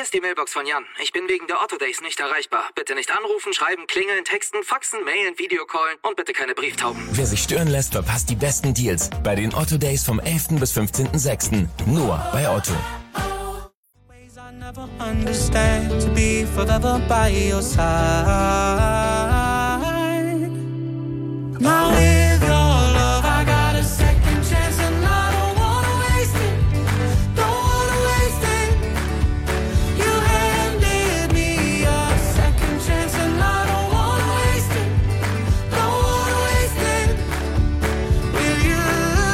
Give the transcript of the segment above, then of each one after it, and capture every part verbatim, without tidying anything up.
Hier ist die Mailbox von Jan. Ich bin wegen der Otto Days nicht erreichbar. Bitte nicht anrufen, schreiben, klingeln, texten, faxen, mailen, Videocallen und bitte keine Brieftauben. Wer sich stören lässt, verpasst die besten Deals bei den Otto Days vom elften bis fünfzehnten sechsten Nur bei Otto. Never understand to be forever by your side. Now with your love I got a second chance and I don't wanna waste it. Don't wanna waste it. You handed me a second chance and I don't wanna waste it. Don't wanna waste it. With you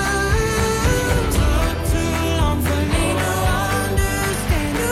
took too long for me to understand you.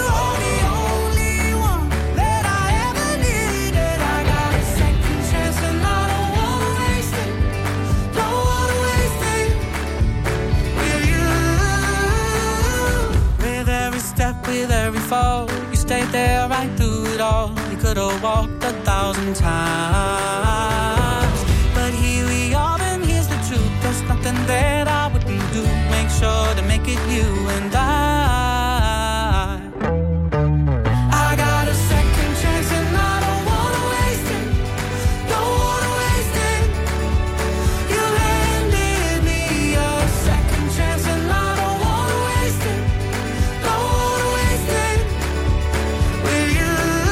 With every fall, you stayed there right through it all. You could have walked a thousand times, but here we are and here's the truth. There's nothing that I wouldn't do. Make sure to make it you and I. I got a second chance and I don't wanna waste it. Don't wanna waste it. You handed me a second chance and I don't wanna waste it. Don't wanna waste it. With you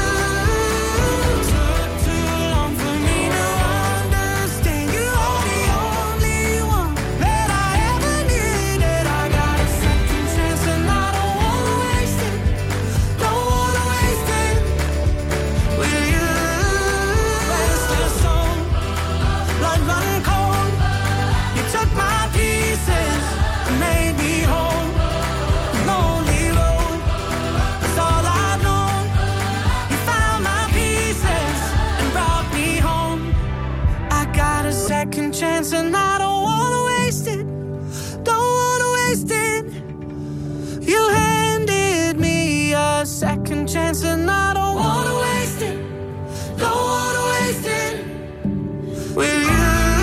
took too long for me to understand. You are the only one that I ever needed. I got a second chance and I don't wanna waste it. Don't wanna waste it. With you, restless soul, blood run cold. You took my pieces and made me whole. Lonely road, that's all I've known. You found my pieces and brought me home. I got a second chance and I don't wanna waste it. Don't wanna waste it. You handed me a second chance and I don't wanna waste it. Don't wanna waste it. With you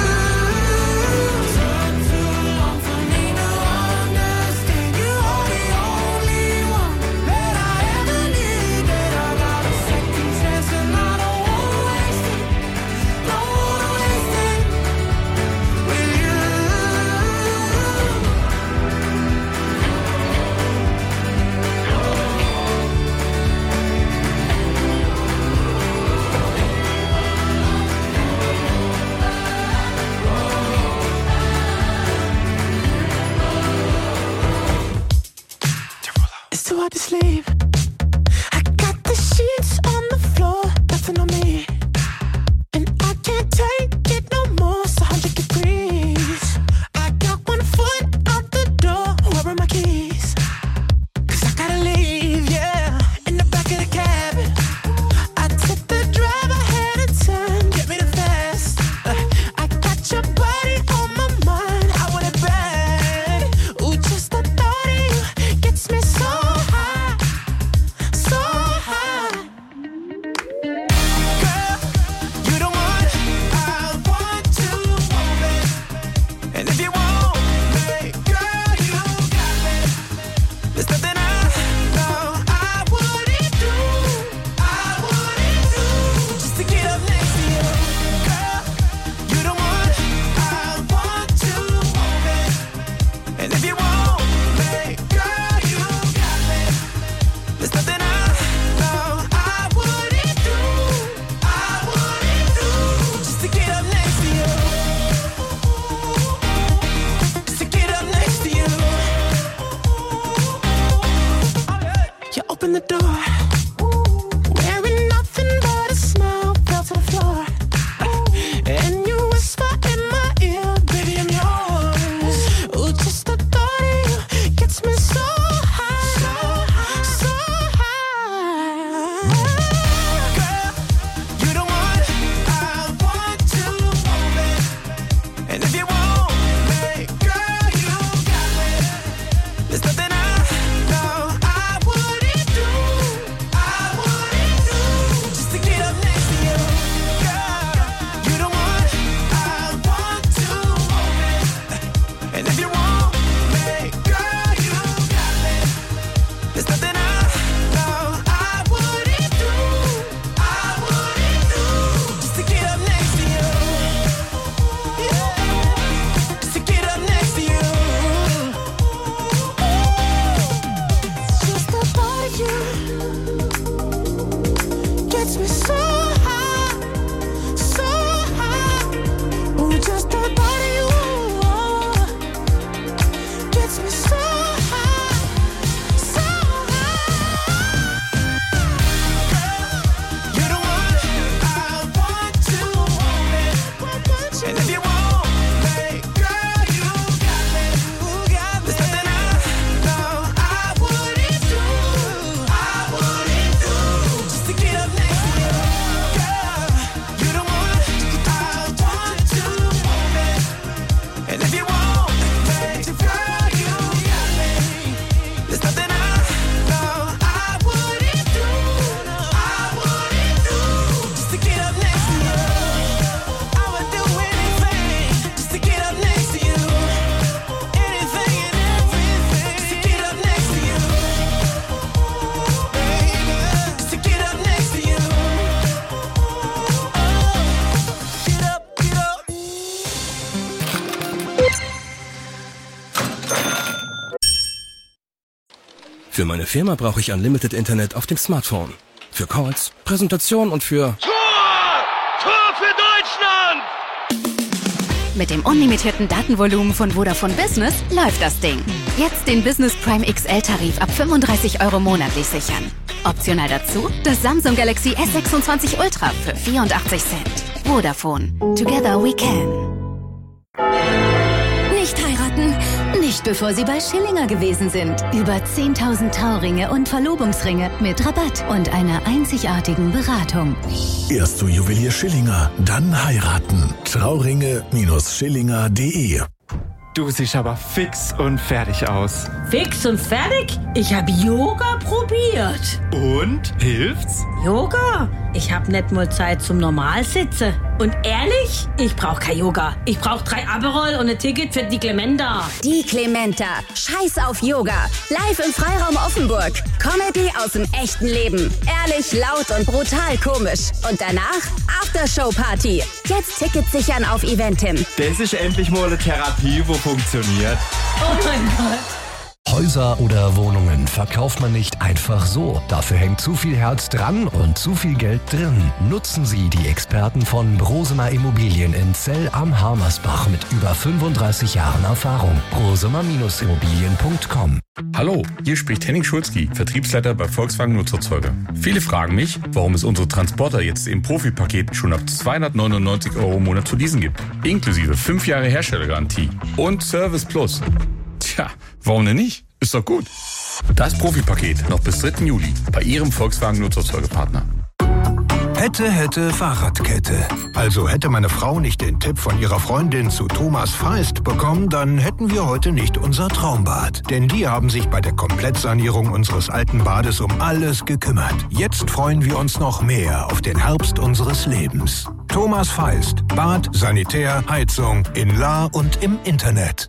took too long for me to understand. You are the only one that I ever needed. I got a second chance and I don't wanna waste it. Don't wanna waste it. With you. It's too hard to sleep. I got the sheets on the floor, nothing on me. And I can't take it no more, it's a hundred degrees. I got one foot out the door, where are my keys? Cause I gotta leave, yeah, in the back of the cab. I took the drive ahead of time, get me the fast. Uh, I got your body on my mind, I want it bad. Ooh, just the thought of you gets me so high, so high. Girl, you the one I want to hold it. And if you want me, girl, you got me. There's nothing I know I wouldn't do, I wouldn't do just to get up next to you. Girl, you the one I want to hold it. And if you want me, girl, you got me. There's nothing I know I wouldn't do, I wouldn't do just to get up next to you. Just to get up next to you. You open the door, wearing nothing but a smile, fell to the floor. And you whisper in my ear, baby, I'm yours. Ooh, just the thought of you gets me so high, so high. Girl, you the one I want to hold it. And if you want me, girl, you got me. There's nothing I know I wouldn't do, I Für meine Firma brauche ich Unlimited Internet auf dem Smartphone. Für Calls, Präsentation und für... Tor! Tor für Deutschland! Mit dem unlimitierten Datenvolumen von Vodafone Business läuft das Ding. Jetzt den Business Prime X L-Tarif ab fünfunddreißig Euro monatlich sichern. Optional dazu das Samsung Galaxy S sechsundzwanzig Ultra für vierundachtzig Cent. Vodafone. Together we can. Nicht heiraten. Nicht bevor Sie bei Schillinger gewesen sind. Über zehntausend Trauringe und Verlobungsringe mit Rabatt und einer einzigartigen Beratung. Erst zu Juwelier Schillinger, dann heiraten. Trauringe Schillinger punkt de. Du siehst aber fix und fertig aus. Fix und fertig? Ich habe Yoga probiert. Und? Hilft's? Yoga? Ich hab nicht mal Zeit zum Normalsitzen. Und ehrlich? Ich brauch kein Yoga. Ich brauch drei Aperol und ein Ticket für die Clementa. Die Clementa. Scheiß auf Yoga. Live im Freiraum Offenburg. Comedy aus dem echten Leben. Ehrlich, laut und brutal komisch. Und danach Aftershow-Party. Jetzt Tickets sichern auf Eventim. Das ist endlich mal eine Therapie, wo funktioniert. Oh mein Gott. Häuser oder Wohnungen verkauft man nicht einfach so. Dafür hängt zu viel Herz dran und zu viel Geld drin. Nutzen Sie die Experten von Brosemer Immobilien in Zell am Harmersbach mit über fünfunddreißig Jahren Erfahrung. brosemer Immobilien punkt com. Hallo, hier spricht Henning Schulzki, Vertriebsleiter bei Volkswagen Nutzerzeuger. Viele fragen mich, warum es unsere Transporter jetzt im Profipaket schon ab zweihundertneunundneunzig Euro im Monat zu leasen gibt. Inklusive fünf Jahre Herstellergarantie und Service Plus. Tja, warum denn nicht? Ist doch gut. Das Profipaket noch bis dritten Juli bei Ihrem Volkswagen Nutzerzeugerpartner. Hätte, hätte, Fahrradkette. Also hätte meine Frau nicht den Tipp von ihrer Freundin zu Thomas Feist bekommen, dann hätten wir heute nicht unser Traumbad. Denn die haben sich bei der Komplettsanierung unseres alten Bades um alles gekümmert. Jetzt freuen wir uns noch mehr auf den Herbst unseres Lebens. Thomas Feist. Bad, Sanitär, Heizung in La und im Internet.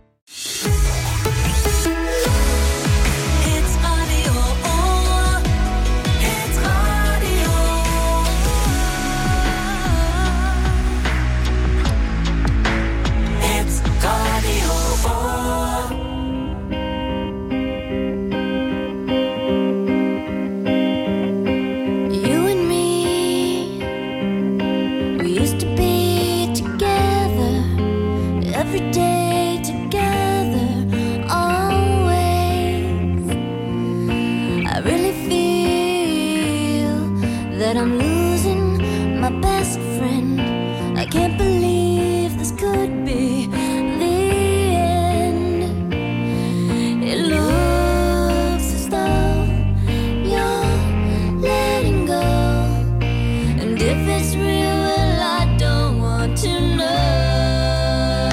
I'm losing my best friend. I can't believe this could be the end. It looks as though you're letting go, and if it's real, well, I don't want to know.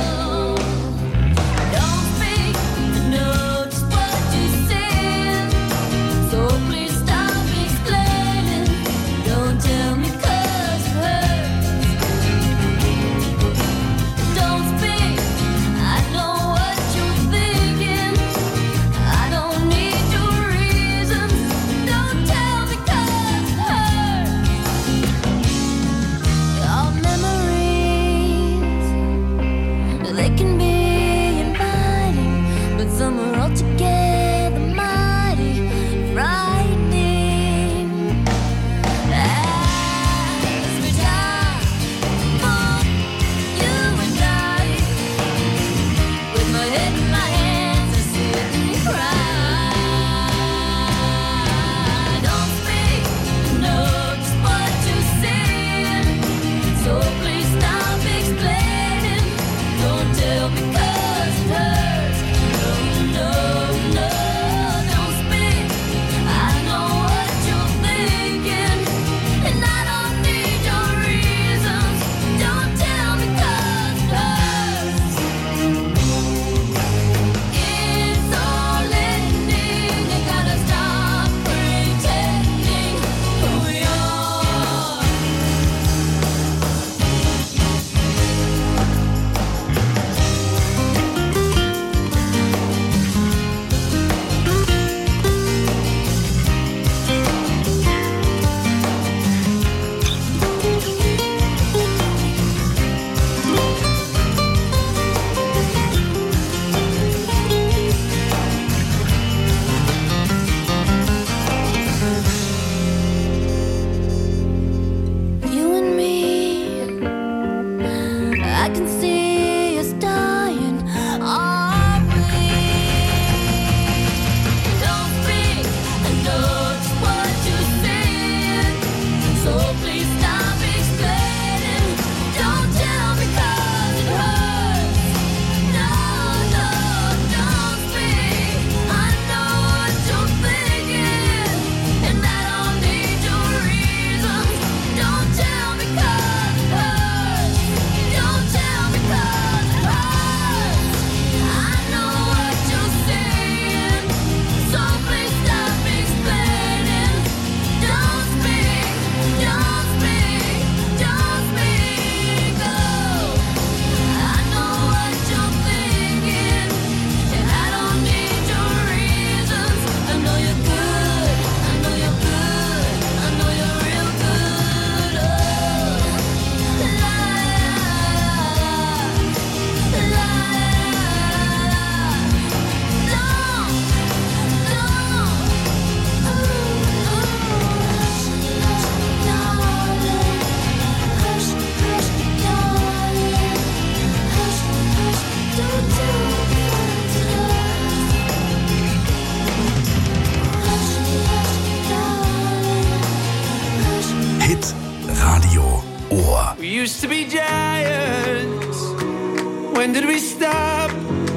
Don't speak, I know just what you said, so please stop explaining. Don't tell We used to be giants. When did we stop?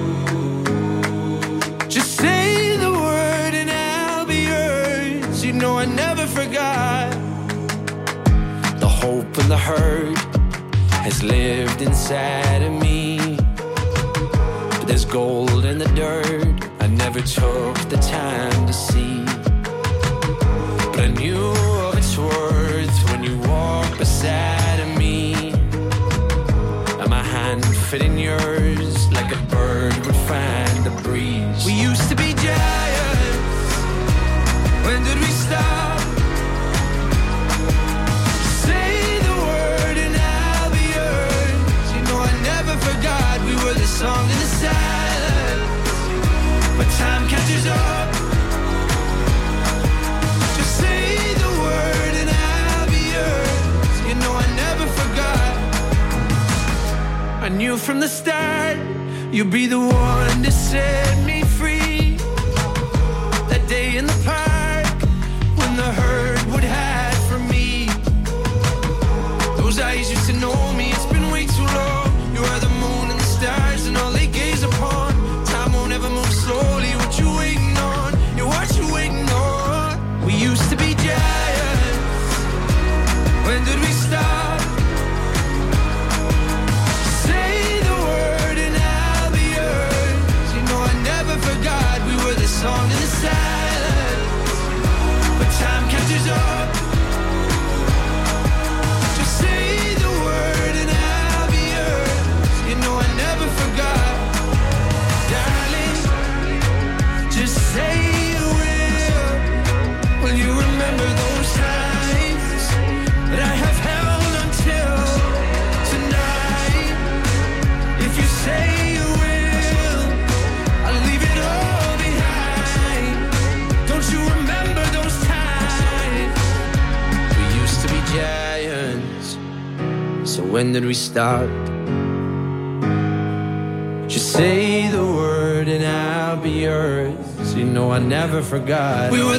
Just say the word and I'll be yours. You know I never forgot. The hope and the hurt has lived inside of me. But there's gold in the dirt I never took the time to see. But I knew of its worth when you walked beside of me. And my hand fit in yours like a bird would find a breeze. We used to be giants. When did we stop? Say the word and I'll be yours. You know I never forgot we were the song in the silence. But time catches up. Just say the word and I'll be yours. You know I never forgot. I knew from the start you'd be the one to set me free. That day in the park when the herd would hide from me. Those eyes used to know me. It's been way too long. You are the moon and the stars and all they gaze upon. Time won't ever move slowly. What you waiting on? Yeah, what you waiting on? We used to be giants. When did we stop? Say the word and I'll be yours. You know I never forgot we were the song in the silence. But time catches up. Just say the word and I'll be yours. You know I never forgot. Darling, just say you will. Will you remember those times that I have held until tonight? If you say you will, I'll leave it all behind. Don't you remember those times? We used to be giants. So when did we stop? Just say the word and I'll be yours. You know I never forgot. We were